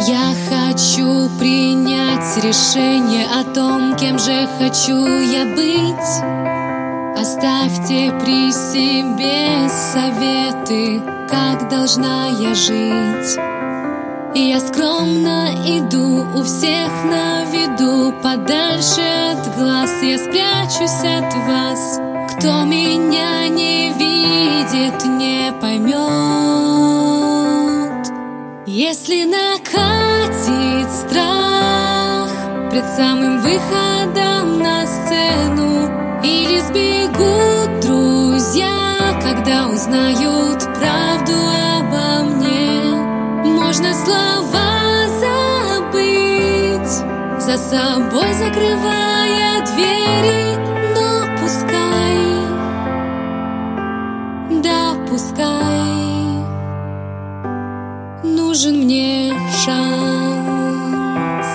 Я хочу принять решение о том, кем же хочу я быть. Оставьте при себе советы, как должна я жить. Я скромно иду, у всех на виду, подальше от глаз я спрячусь от вас. Кто меня не видит, не поймет. Если накатит страх пред самым выходом на сцену, или сбегут друзья, когда узнают правду обо мне, можно слова забыть, за собой закрывая двери. Но пускай, да пускай, нужен мне шанс.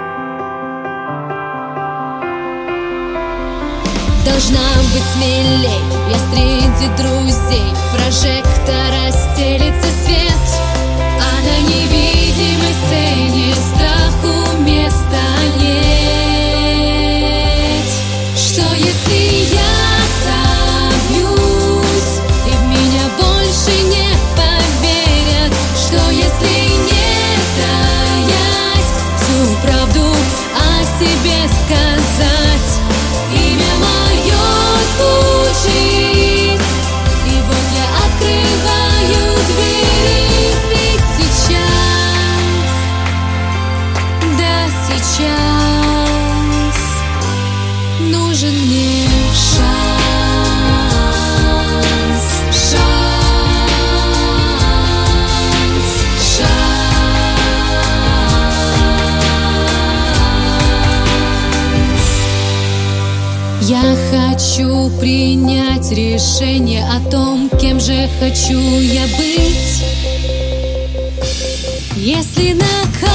Должна быть смелей, я среди друзей. Прожектора стелится свет, а на невидимой сцене страху места нет. Что если я собьюсь, и в меня больше не поверят? Что если не таясь, всю правду о себе сказать? Имя мое звучит, и вот я открываю двери. Ведь сейчас, да сейчас, нужен мне шанс, шанс, шанс. Я хочу принять решение о том, кем же хочу я быть. Если накатит